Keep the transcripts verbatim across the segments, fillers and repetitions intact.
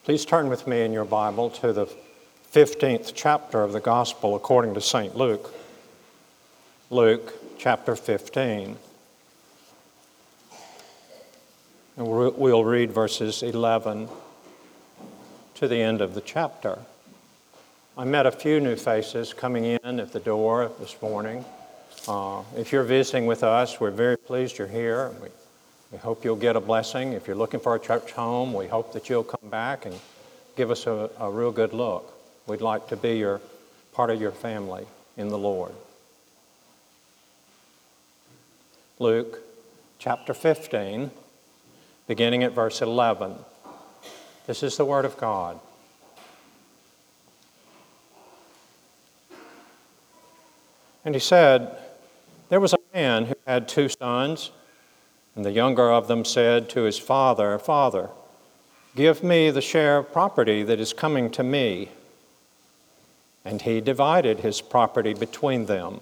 Please turn with me in your Bible to the fifteenth chapter of the Gospel according to Saint Luke. Luke chapter fifteen. And we'll read verses eleven to the end of the chapter. I met a few new faces coming in at the door this morning. Uh, if you're visiting with us, we're very pleased you're here. We, we hope you'll get a blessing. If you're looking for a church home, we hope that you'll come back and give us a, a real good look. We'd like to be your part of your family in the Lord. Luke chapter fifteen, beginning at verse eleven. This is the Word of God. And he said, "There was a man who had two sons, and the younger of them said to his father, 'Father, give me the share of property that is coming to me.' And he divided his property between them.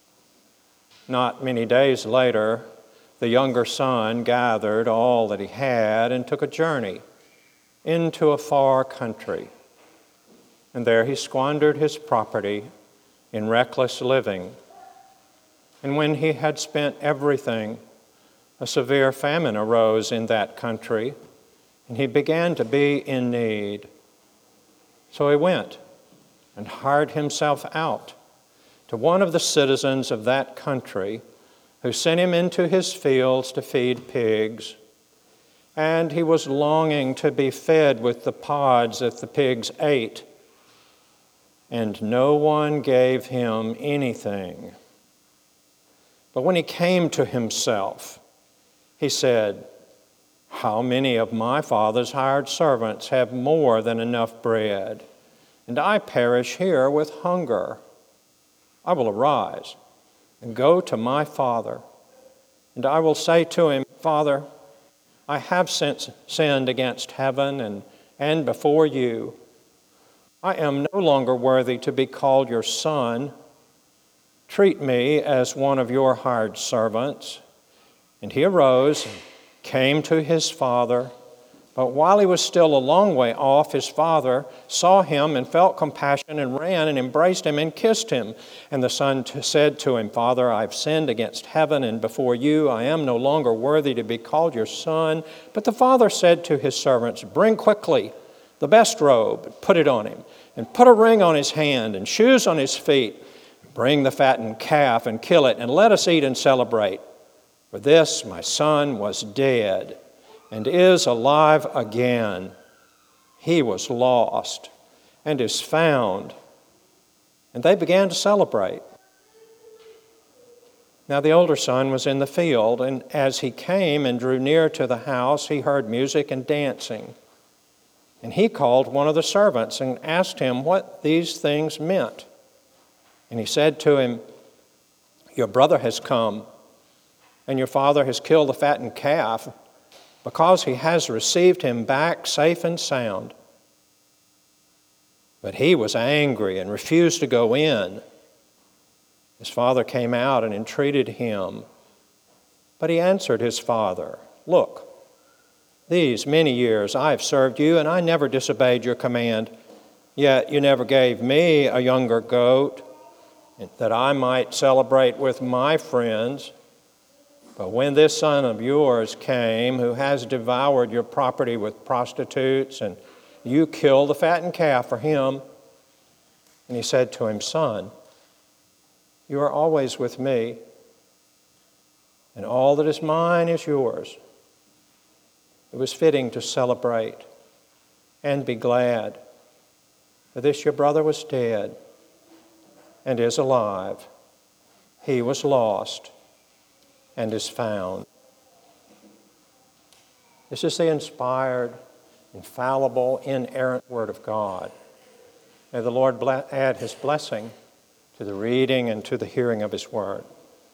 Not many days later, the younger son gathered all that he had and took a journey into a far country. And there he squandered his property in reckless living. And when he had spent everything, a severe famine arose in that country, and he began to be in need. So he went and hired himself out to one of the citizens of that country, who sent him into his fields to feed pigs. And he was longing to be fed with the pods that the pigs ate, and no one gave him anything. But when he came to himself, he said, 'How many of my father's hired servants have more than enough bread, and I perish here with hunger? I will arise and go to my father, and I will say to him, Father, I have since sinned against heaven and, and before you. I am no longer worthy to be called your son. Treat me as one of your hired servants.' And he arose and came to his father. But while he was still a long way off, his father saw him and felt compassion and ran and embraced him and kissed him. And the son t- said to him, 'Father, I've sinned against heaven and before you. I am no longer worthy to be called your son.' But the father said to his servants, 'Bring quickly the best robe, and put it on him, and put a ring on his hand and shoes on his feet. Bring the fattened calf and kill it, and let us eat and celebrate. For this my son was dead and is alive again. He was lost and is found.' And they began to celebrate. Now the older son was in the field, and as he came and drew near to the house, he heard music and dancing. And he called one of the servants and asked him what these things meant. And he said to him, 'Your brother has come, and your father has killed the fattened calf, because he has received him back safe and sound.' But he was angry and refused to go in. His father came out and entreated him. But he answered his father, 'Look, these many years I have served you, and I never disobeyed your command. Yet you never gave me a younger goat, that I might celebrate with my friends. But when this son of yours came, who has devoured your property with prostitutes, and you killed the fattened calf for him.' And he said to him, 'Son, you are always with me, and all that is mine is yours. It was fitting to celebrate and be glad. For this your brother was dead and is alive. He was lost and is found.'" This is the inspired, infallible, inerrant Word of God. May the Lord add His blessing to the reading and to the hearing of His Word.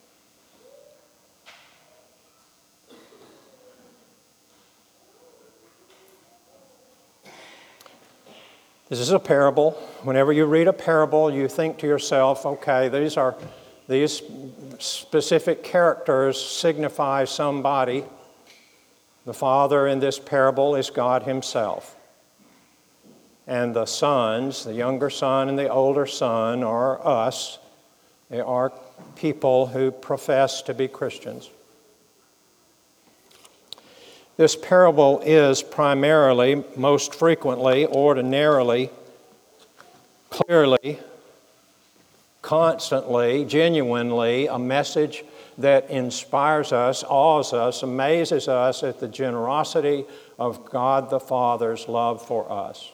This is a parable. Whenever you read a parable, you think to yourself, okay, these are these specific characters signify somebody. The Father in this parable is God Himself. And the sons, the younger son and the older son, are us. They are people who profess to be Christians. This parable is primarily, most frequently, ordinarily, clearly, constantly, genuinely, a message that inspires us, awes us, amazes us at the generosity of God the Father's love for us.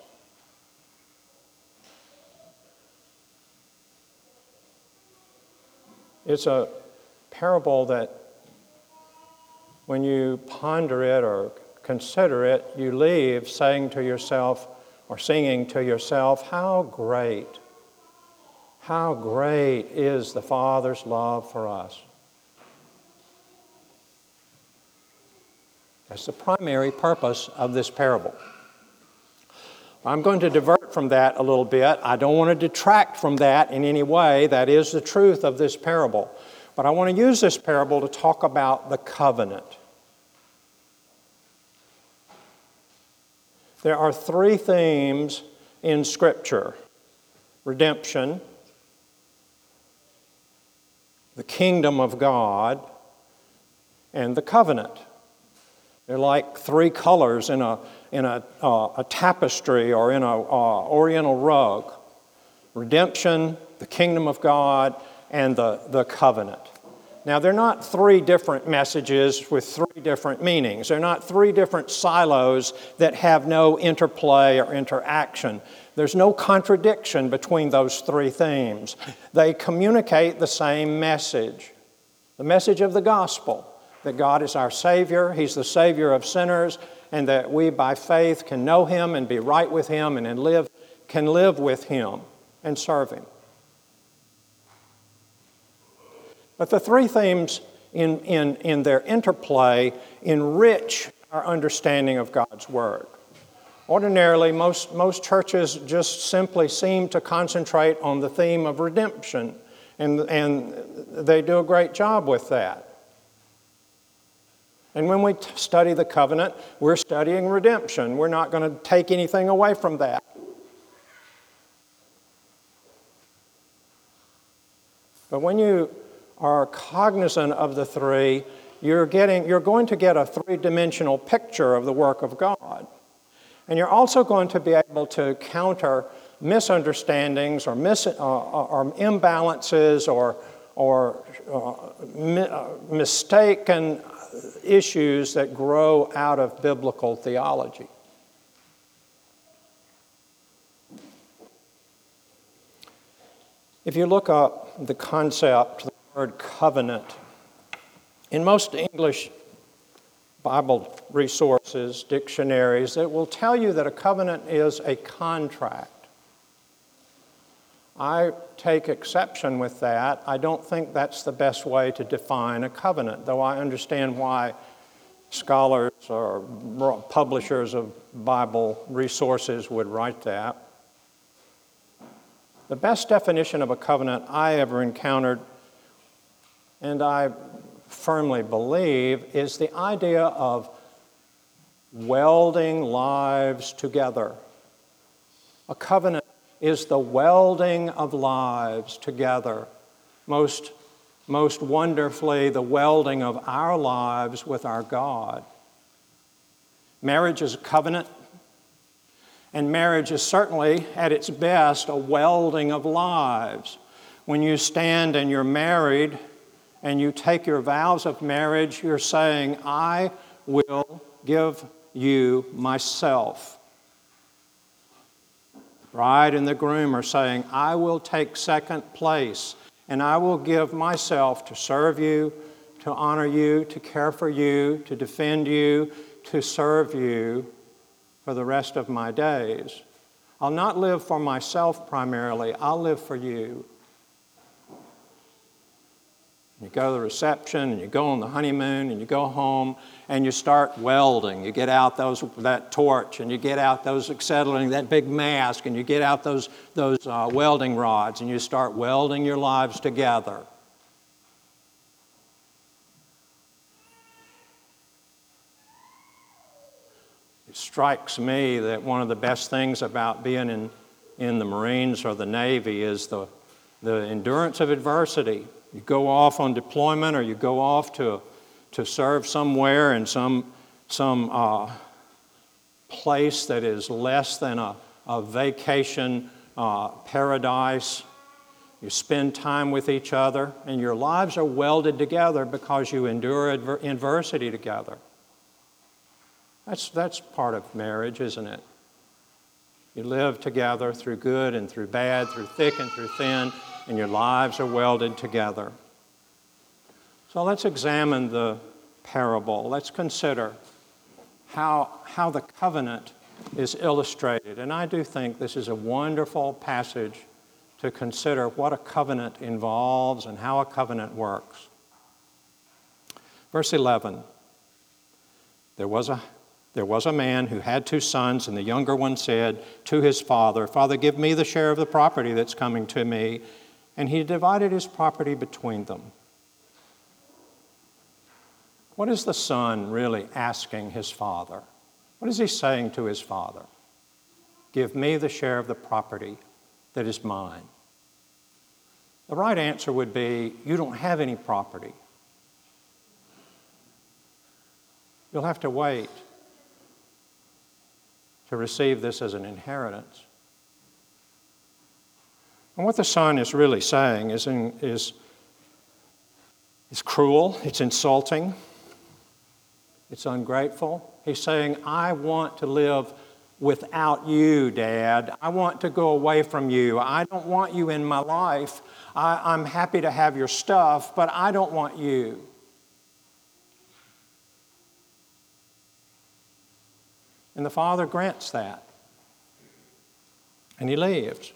It's a parable that when you ponder it or consider it, you leave saying to yourself or singing to yourself, how great, how great is the Father's love for us. That's the primary purpose of this parable. I'm going to divert from that a little bit. I don't want to detract from that in any way. That is the truth of this parable. But I want to use this parable to talk about the covenant. There are three themes in Scripture: redemption, the kingdom of God, and the covenant. They're like three colors in a in a, uh, a tapestry or in an uh, oriental rug. Redemption, the kingdom of God, and the, the covenant. Now, they're not three different messages with three different meanings. They're not three different silos that have no interplay or interaction. There's no contradiction between those three themes. They communicate the same message, the message of the gospel, that God is our Savior, He's the Savior of sinners, and that we by faith can know Him and be right with Him and live, can live with Him and serve Him. But the three themes in, in, in their interplay enrich our understanding of God's Word. Ordinarily, most, most churches just simply seem to concentrate on the theme of redemption, and, and they do a great job with that. And when we t- study the covenant, we're studying redemption. We're not going to take anything away from that. But when you are cognizant of the three, you're getting, you're going to get a three-dimensional picture of the work of God. And you're also going to be able to counter misunderstandings or, mis, uh, or imbalances or, or uh, mi- uh, mistaken issues that grow out of biblical theology. If you look up the concept, the word covenant, in most English Bible resources, dictionaries, it will tell you that a covenant is a contract. I take exception with that. I don't think that's the best way to define a covenant, though I understand why scholars or publishers of Bible resources would write that. The best definition of a covenant I ever encountered, and I firmly believe, is the idea of welding lives together. A covenant is the welding of lives together. Most, most wonderfully, the welding of our lives with our God. Marriage is a covenant, and marriage is certainly, at its best, a welding of lives. When you stand and you're married and you take your vows of marriage, you're saying, I will give you myself. Bride and the groom are saying, I will take second place, and I will give myself to serve you, to honor you, to care for you, to defend you, to serve you for the rest of my days. I'll not live for myself primarily, I'll live for you. You go to the reception, and you go on the honeymoon, and you go home, and you start welding. You get out those that torch, and you get out those acetylene, that big mask, and you get out those, those uh, welding rods, and you start welding your lives together. You strikes me that one of the best things about being in, in the Marines or the Navy is the, the endurance of adversity. You go off on deployment or you go off to, to serve somewhere in some, some uh, place that is less than a, a vacation uh, paradise. You spend time with each other, and your lives are welded together because you endure adver- adversity together. That's, that's part of marriage, isn't it? You live together through good and through bad, through thick and through thin, and your lives are welded together. So let's examine the parable. Let's consider how, how the covenant is illustrated. And I do think this is a wonderful passage to consider what a covenant involves and how a covenant works. Verse eleven, there was a There was a man who had two sons, and the younger one said to his father, "Father, give me the share of the property that's coming to me." And he divided his property between them. What is the son really asking his father? What is he saying to his father? Give me the share of the property that is mine. The right answer would be, you don't have any property. You'll have to wait to receive this as an inheritance. And what the son is really saying is, in, is, is cruel, it's insulting, it's ungrateful. He's saying, I want to live without you, Dad. I want to go away from you. I don't want you in my life. I, I'm happy to have your stuff, but I don't want you. And the father grants that. And he leaves.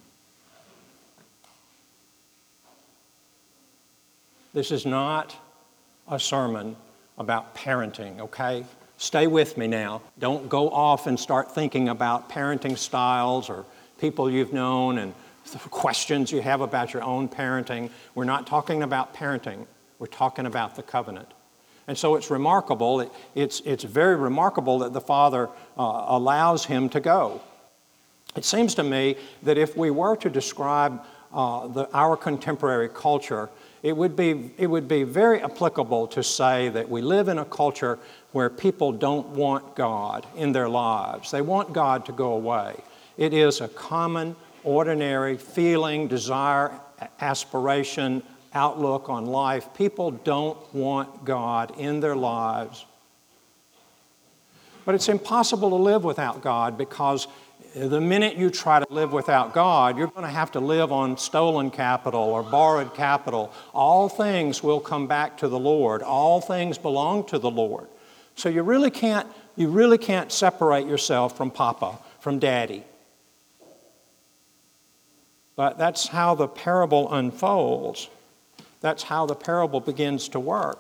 This is not a sermon about parenting, okay? Stay with me now. Don't go off and start thinking about parenting styles or people you've known and questions you have about your own parenting. We're not talking about parenting. We're talking about the covenant. And so it's remarkable, it, it's, it's very remarkable that the father uh, allows him to go. It seems to me that if we were to describe uh, the, our contemporary culture, it would be, it would be very applicable to say that we live in a culture where people don't want God in their lives. They want God to go away. It is a common, ordinary feeling, desire, aspiration, outlook on life. People don't want God in their lives. But it's impossible to live without God, because the minute you try to live without God, you're going to have to live on stolen capital or borrowed capital. All things will come back to the Lord. All things belong to the Lord. So you really can't, you really can't separate yourself from Papa, from Daddy. But that's how the parable unfolds. That's how the parable begins to work.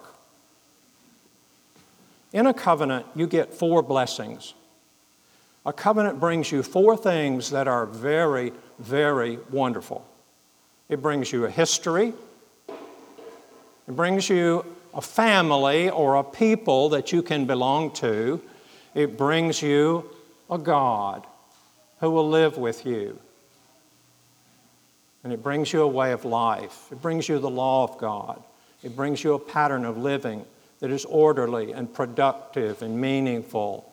In a covenant, you get four blessings. A covenant brings you four things that are very, very wonderful. It brings you a history. It brings you a family or a people that you can belong to. It brings you a God who will live with you. And it brings you a way of life. It brings you the law of God. It brings you a pattern of living that is orderly and productive and meaningful.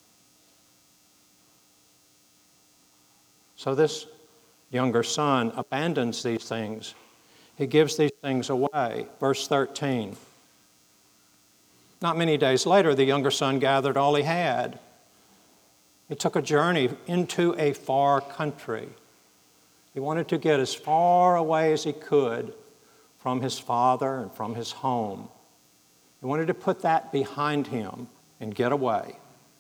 So this younger son abandons these things. He gives these things away. Verse thirteen. Not many days later, the younger son gathered all he had. He took a journey into a far country. He wanted to get as far away as he could from his father and from his home. He wanted to put that behind him and get away.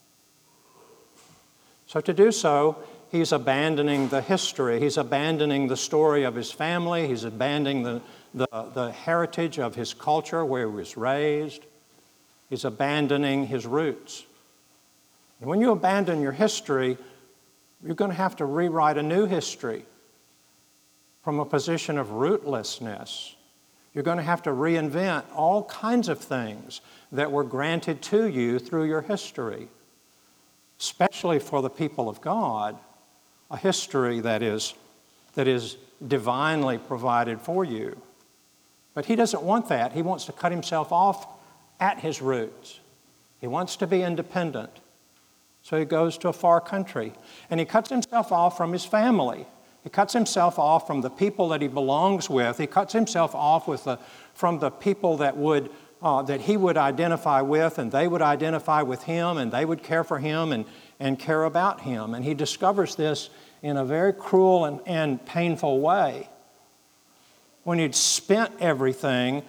So to do so, he's abandoning the history. He's abandoning the story of his family. He's abandoning the, the, the heritage of his culture where he was raised. He's abandoning his roots. And when you abandon your history, you're going to have to rewrite a new history from a position of rootlessness. You're going to have to reinvent all kinds of things that were granted to you through your history. especially for the people of God, a history that is, that is divinely provided for you. But he doesn't want that. He wants to cut himself off at his roots. He wants to be independent. So he goes to a far country, and he cuts himself off from his family. He cuts himself off from the people that he belongs with. He cuts himself off with the, from the people that would uh, that he would identify with, and they would identify with him, and they would care for him and, and care about him. And he discovers this in a very cruel and, and painful way. When he'd spent everything,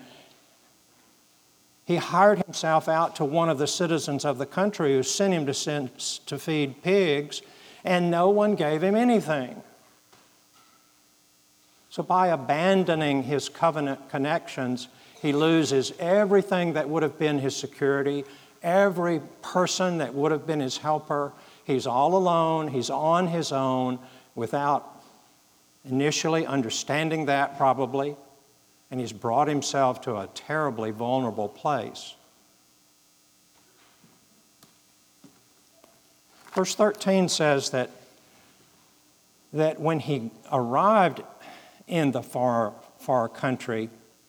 he hired himself out to one of the citizens of the country who sent him to, send, to feed pigs, and no one gave him anything. So by abandoning his covenant connections, he loses everything that would have been his security, every person that would have been his helper. He's all alone, he's on his own, without initially understanding that probably, and he's brought himself to a terribly vulnerable place. Verse thirteen says that, that when he arrived in the far, far country,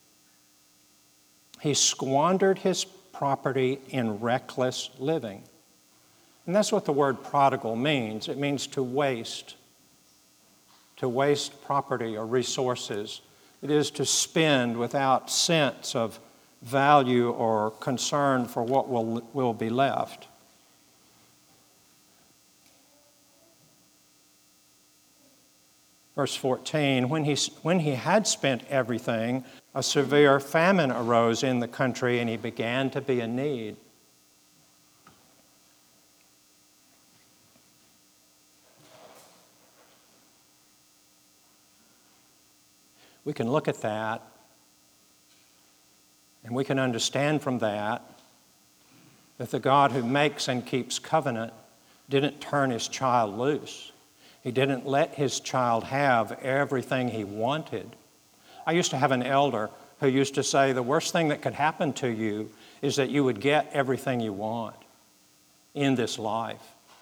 he squandered his property in reckless living. And that's what the word prodigal means. It means to waste, to waste property or resources. It is to spend without sense of value or concern for what will, will be left. Verse fourteen, when he, when he had spent everything, a severe famine arose in the country, and he began to be in need. We can look at that, and we can understand from that that the God who makes and keeps covenant didn't turn his child loose. He didn't let his child have everything he wanted. I used to have an elder who used to say the worst thing that could happen to you is that you would get everything you want in this life.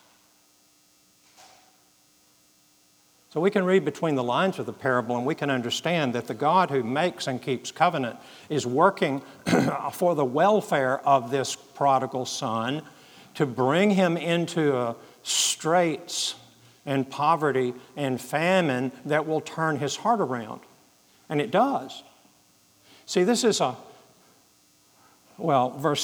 So we can read between the lines of the parable, and we can understand that the God who makes and keeps covenant is working for the welfare of this prodigal son to bring him into a straits and poverty and famine that will turn his heart around. And it does. See, this is a, well, verse,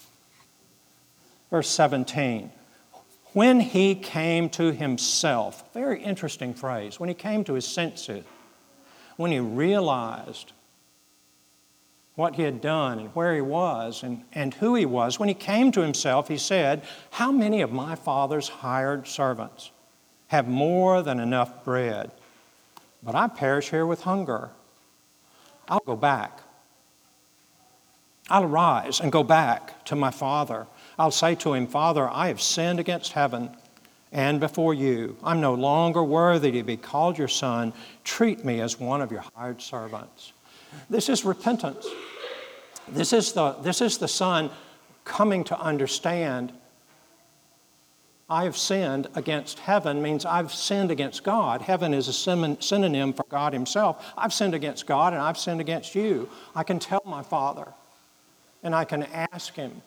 verse seventeen. When he came to himself, very interesting phrase, when he came to his senses, when he realized what he had done and where he was and, and who he was, when he came to himself, he said, "How many of my father's hired servants have more than enough bread, but I perish here with hunger? I'll go back. I'll arise and go back to my father. I'll say to him, Father, I have sinned against heaven and before you. I'm no longer worthy to be called your son. Treat me as one of your hired servants." This is repentance. This is the, this is the son coming to understand, I have sinned against heaven means I've sinned against God. Heaven is a synonym for God himself. I've sinned against God and I've sinned against you. I can tell my father and I can ask him,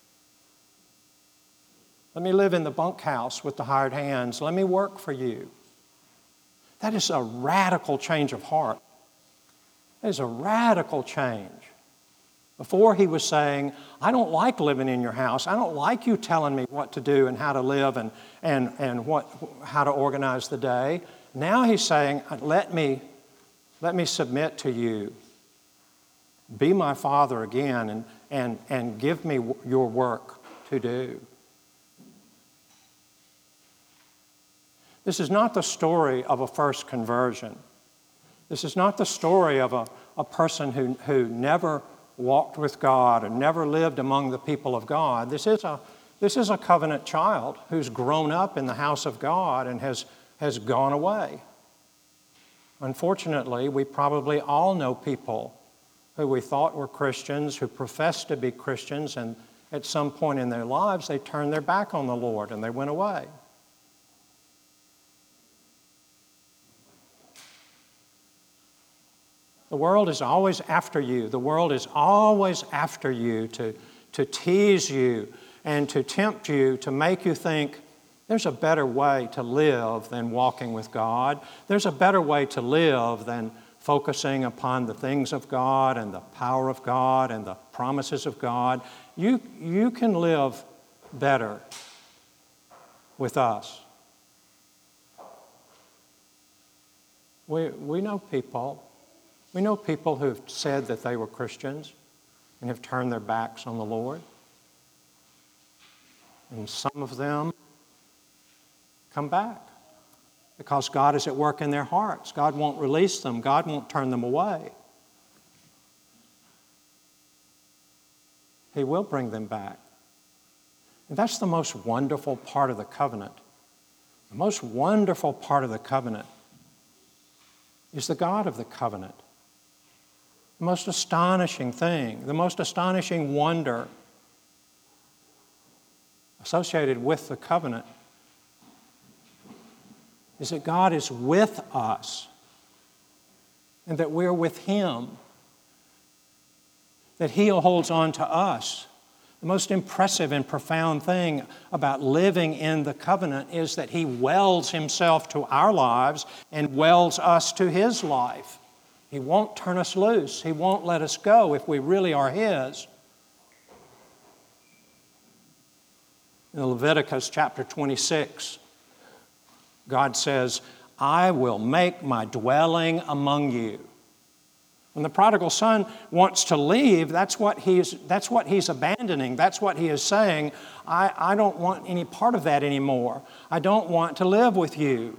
let me live in the bunkhouse with the hired hands. Let me work for you. That is a radical change of heart. That is a radical change. Before he was saying, I don't like living in your house. I don't like you telling me what to do and how to live and, and, and what, how to organize the day. Now he's saying, let me, let me submit to you. Be my father again and, and, and give me your work to do. This is not the story of a first conversion. This is not the story of a, a person who, who never walked with God and never lived among the people of God. This is a, this is a covenant child who's grown up in the house of God and has, has gone away. Unfortunately, we probably all know people who we thought were Christians, who professed to be Christians, and, at some point in their lives, they turned their back on the Lord and they went away. The world is always after you. The world is always after you to, to tease you and to tempt you, to make you think there's a better way to live than walking with God. There's a better way to live than focusing upon the things of God and the power of God and the promises of God. You, you can live better with us. We, we know people. We know people who've said that they were Christians and have turned their backs on the Lord. And some of them come back because God is at work in their hearts. God won't release them. God won't turn them away. He will bring them back. And that's the most wonderful part of the covenant. The most wonderful part of the covenant is the God of the covenant. The most astonishing thing, the most astonishing wonder associated with the covenant is that God is with us and that we're with Him, that He holds on to us. The most impressive and profound thing about living in the covenant is that He welds Himself to our lives and welds us to His life. He won't turn us loose. He won't let us go if we really are His. In Leviticus chapter twenty-six, God says, I will make my dwelling among you. When the prodigal son wants to leave, that's what he's, that's what he's abandoning. That's what he is saying. I, I don't want any part of that anymore. I don't want to live with you.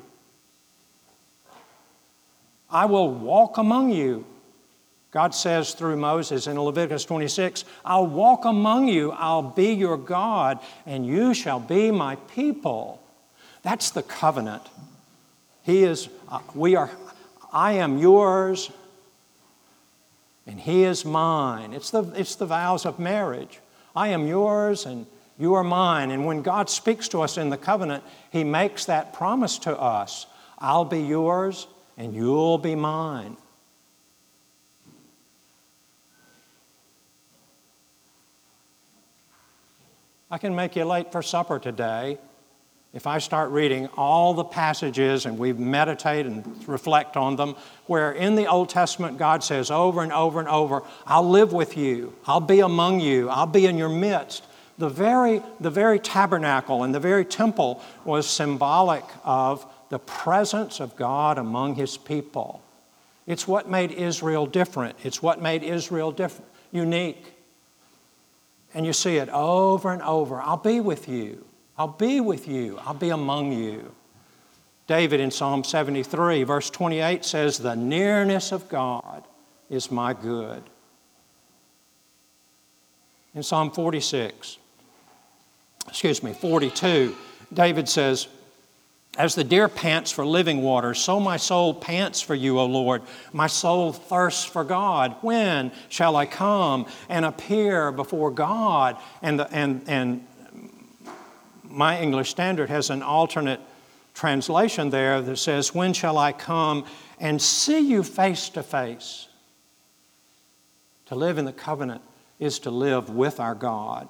I will walk among you. God says through Moses in Leviticus twenty-six, I'll walk among you, I'll be your God, and you shall be my people. That's the covenant. He is, uh, we are, I am yours, and He is mine. It's the, it's the vows of marriage. I am yours, and you are mine. And when God speaks to us in the covenant, He makes that promise to us. I'll be yours, and you'll be mine. I can make you late for supper today if I start reading all the passages and we meditate and reflect on them, where in the Old Testament God says over and over and over, I'll live with you, I'll be among you, I'll be in your midst. The very, the very tabernacle and the very temple was symbolic of the presence of God among His people. It's what made Israel different. It's what made Israel different, unique. And you see it over and over. I'll be with you. I'll be with you. I'll be among you. David in Psalm seventy-three, verse twenty-eight says, the nearness of God is my good. In Psalm forty-six, excuse me, forty-two, David says, as the deer pants for living water, so my soul pants for you, O Lord. My soul thirsts for God. When shall I come and appear before God? And, the, and, and my English Standard has an alternate translation there that says, when shall I come and see you face to face? To live in the covenant is to live with our God.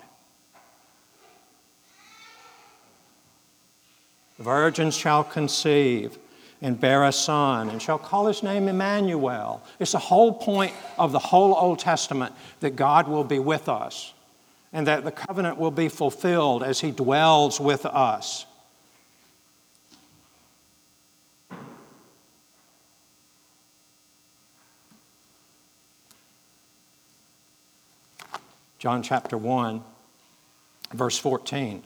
The virgin shall conceive and bear a son and shall call his name Emmanuel. It's the whole point of the whole Old Testament that God will be with us and that the covenant will be fulfilled as He dwells with us. John chapter one, verse fourteen.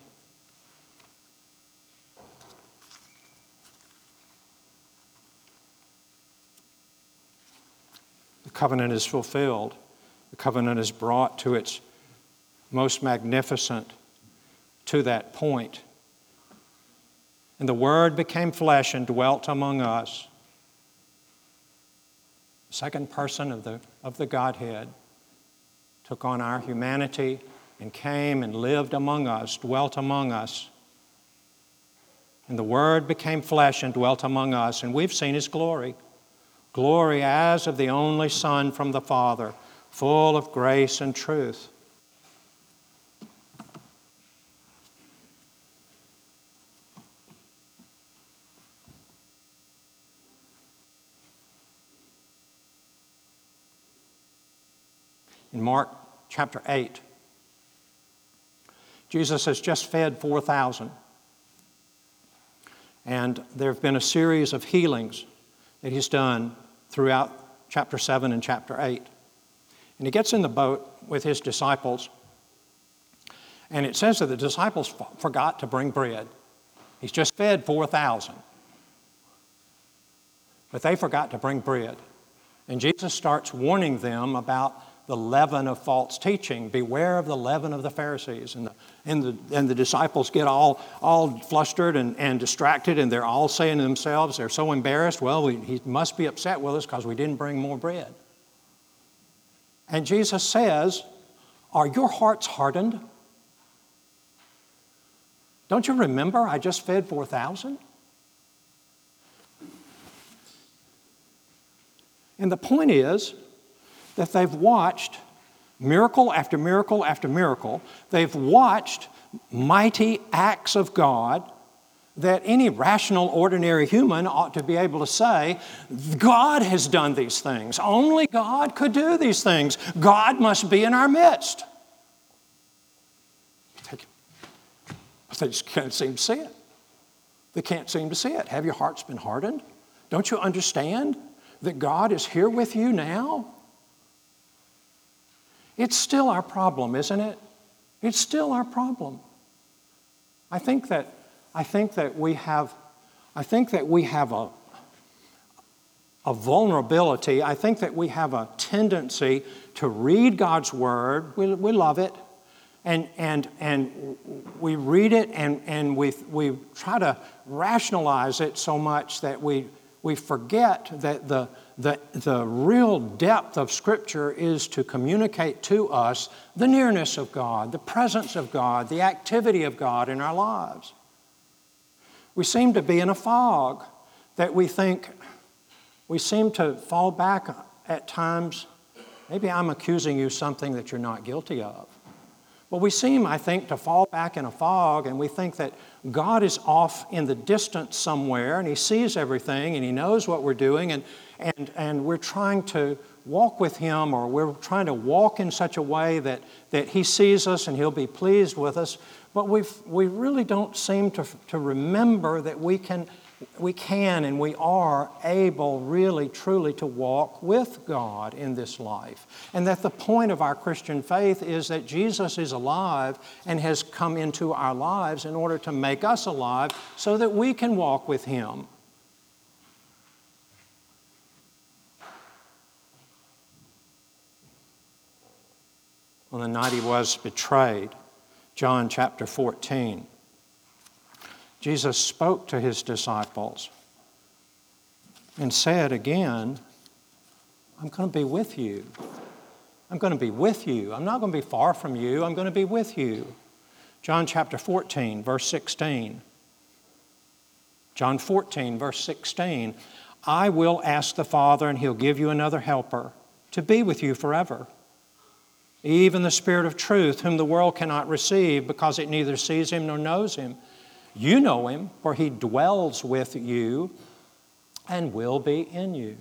The covenant is fulfilled. The covenant is brought to its most magnificent to that point. And the Word became flesh and dwelt among us. The second person of the, of the Godhead took on our humanity and came and lived among us, dwelt among us. And the Word became flesh and dwelt among us, and we've seen His glory. Glory as of the only Son from the Father, full of grace and truth. In Mark chapter eight, Jesus has just fed four thousand. And there have been a series of healings that He's done throughout chapter seven and chapter eight. And He gets in the boat with His disciples, and it says that the disciples f- forgot to bring bread. He's just fed four thousand. But they forgot to bring bread. And Jesus starts warning them about the leaven of false teaching. Beware of the leaven of the Pharisees. And the, and the, and the disciples get all, all flustered and, and distracted, and they're all saying to themselves, they're so embarrassed, well, we, He must be upset with us because we didn't bring more bread. And Jesus says, are your hearts hardened? Don't you remember I just fed four thousand? And the point is that they've watched miracle after miracle after miracle. They've watched mighty acts of God that any rational, ordinary human ought to be able to say, God has done these things. Only God could do these things. God must be in our midst. But they just can't seem to see it. They can't seem to see it. Have your hearts been hardened? Don't you understand that God is here with you now? It's still our problem, isn't it? It's still our problem. I think that I think that we have I think that we have a a vulnerability. I think that we have a tendency to read God's Word. We, we love it. And and and we read it and, and we we try to rationalize it so much that we we forget that the The, the real depth of Scripture is to communicate to us the nearness of God, the presence of God, the activity of God in our lives. We seem to be in a fog that we think, we seem to fall back at times. Maybe I'm accusing you of something that you're not guilty of. But we seem, I think, to fall back in a fog, and we think that God is off in the distance somewhere, and He sees everything, and He knows what we're doing, and, and, and we're trying to walk with Him, or we're trying to walk in such a way that, that He sees us and He'll be pleased with us. But we we really don't seem to, to remember that we can, we can and we are able really, truly to walk with God in this life. And that the point of our Christian faith is that Jesus is alive and has come into our lives in order to make us alive so that we can walk with Him. On the night He was betrayed, John chapter fourteen, Jesus spoke to His disciples and said again, I'm going to be with you. I'm going to be with you. I'm not going to be far from you. I'm going to be with you. John chapter fourteen, verse sixteen. John fourteen, verse sixteen. I will ask the Father, and He'll give you another helper to be with you forever. Even the Spirit of truth, whom the world cannot receive because it neither sees Him nor knows Him. You know Him, for He dwells with you and will be in you.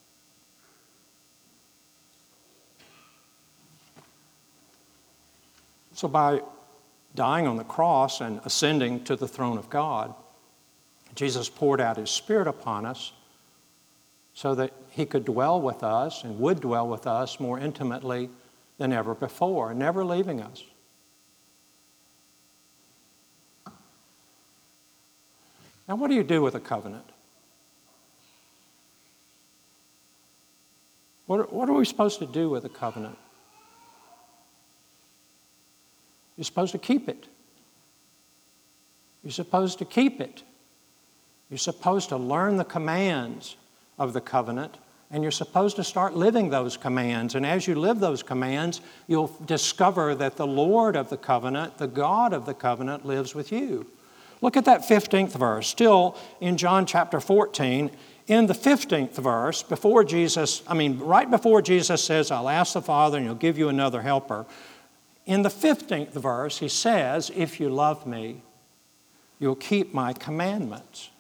So by dying on the cross and ascending to the throne of God, Jesus poured out His Spirit upon us so that He could dwell with us and would dwell with us more intimately than ever before, never leaving us. Now, what do you do with a covenant? What, what are we supposed to do with a covenant? You're supposed to keep it. You're supposed to keep it. You're supposed to learn the commands of the covenant And you're supposed to start living those commands. And as you live those commands, you'll discover that the Lord of the covenant, the God of the covenant, lives with you. Look at that fifteenth verse, still in John chapter fourteen. In the fifteenth verse, before Jesus, I mean, right before Jesus says, I'll ask the Father and He'll give you another helper. In the fifteenth verse, He says, if you love me, you'll keep my commandments.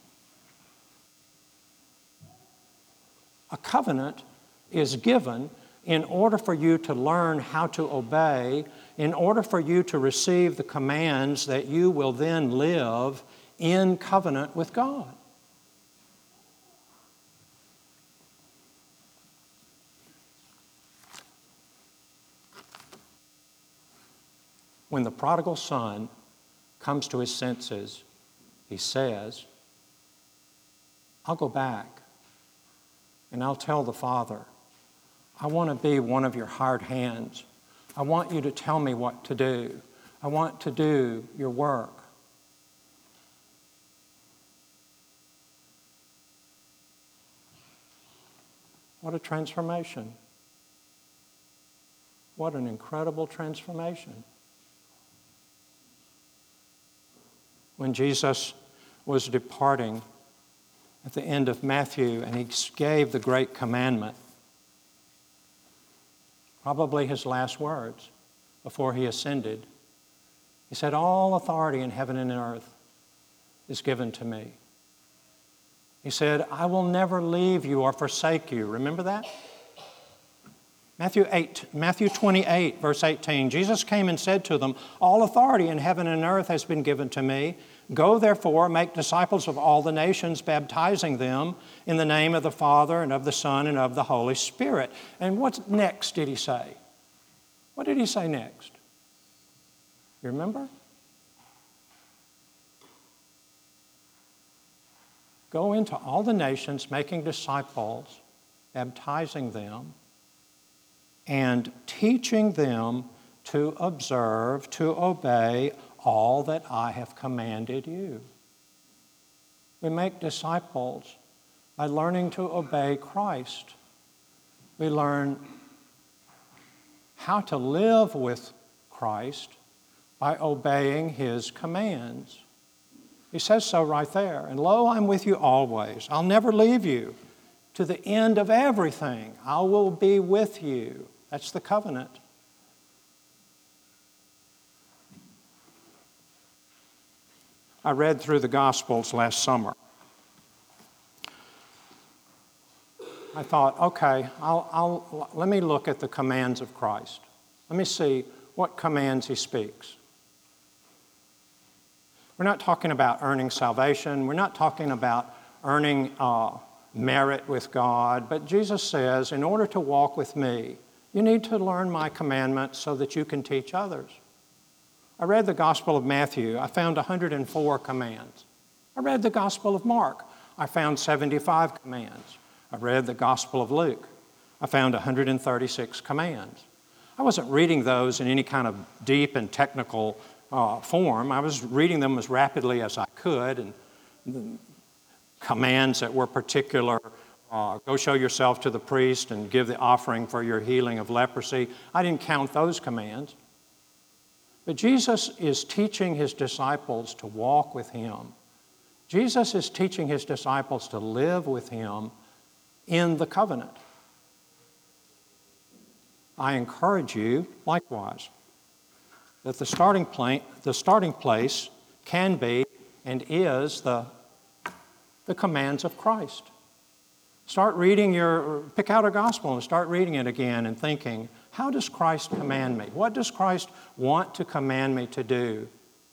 A covenant is given in order for you to learn how to obey, in order for you to receive the commands that you will then live in covenant with God. When the prodigal son comes to his senses, he says, I'll go back and I'll tell the Father, I want to be one of your hired hands. I want you to tell me what to do. I want to do your work. What a transformation. What an incredible transformation. When Jesus was departing at the end of Matthew and He gave the great commandment, probably His last words before He ascended, He said, all authority in heaven and in earth is given to me. He said, I will never leave you or forsake you. Remember that? Matthew eight, Matthew twenty-eight, verse eighteen, Jesus came and said to them, all authority in heaven and earth has been given to me. Go therefore, make disciples of all the nations, baptizing them in the name of the Father and of the Son and of the Holy Spirit. And what next did He say? What did He say next? You remember? Go into all the nations, making disciples, baptizing them, and teaching them to observe, to obey all that I have commanded you. We make disciples by learning to obey Christ. We learn how to live with Christ by obeying His commands. He says so right there. And lo, I'm with you always. I'll never leave you. To the end of everything, I will be with you. That's the covenant. I read through the Gospels last summer. I thought, okay, I'll, I'll, let me look at the commands of Christ. Let me see what commands He speaks. We're not talking about earning salvation. We're not talking about earning uh, merit with God. But Jesus says, in order to walk with me, you need to learn my commandments so that you can teach others. I read the Gospel of Matthew. I found one hundred four commands. I read the Gospel of Mark. I found seventy-five commands. I read the Gospel of Luke. I found one hundred thirty-six commands. I wasn't reading those in any kind of deep and technical uh, form. I was reading them as rapidly as I could, and the commands that were particular. Uh, go show yourself to the priest and give the offering for your healing of leprosy. I didn't count those commands. But Jesus is teaching His disciples to walk with Him. Jesus is teaching His disciples to live with Him in the covenant. I encourage you, likewise, that the starting point, the starting place can be and is the, the commands of Christ. Start reading your, pick out a gospel and start reading it again and thinking, how does Christ command me? What does Christ want to command me to do?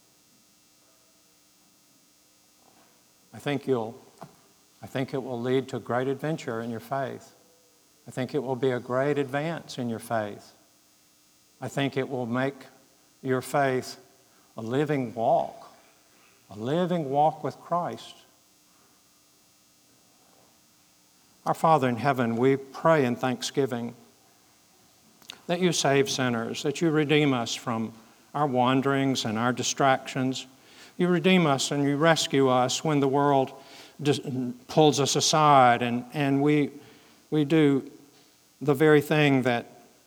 I think you'll, I think it will lead to great adventure in your faith. I think it will be a great advance in your faith. I think it will make your faith a living walk, a living walk with Christ. Our Father in heaven, we pray in thanksgiving that you save sinners, that you redeem us from our wanderings and our distractions. You redeem us and you rescue us when the world pulls us aside and, and we We do the very thing that,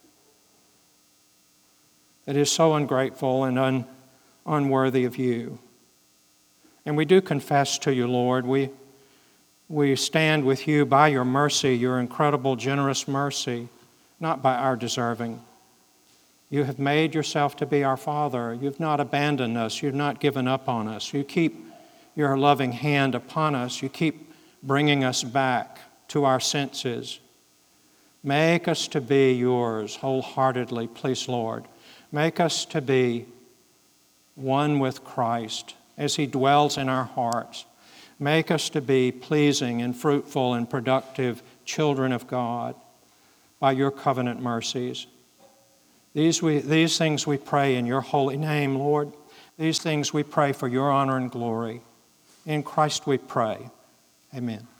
that is so ungrateful and un, unworthy of you. And we do confess to you, Lord, we, we stand with you by your mercy, your incredible, generous mercy, not by our deserving. You have made yourself to be our Father. You've not abandoned us. You've not given up on us. You keep your loving hand upon us. You keep bringing us back to our senses. Make us to be yours wholeheartedly, please, Lord. Make us to be one with Christ as He dwells in our hearts. Make us to be pleasing and fruitful and productive children of God by your covenant mercies. These, we, these things we pray in your holy name, Lord. These things we pray for your honor and glory. In Christ we pray. Amen.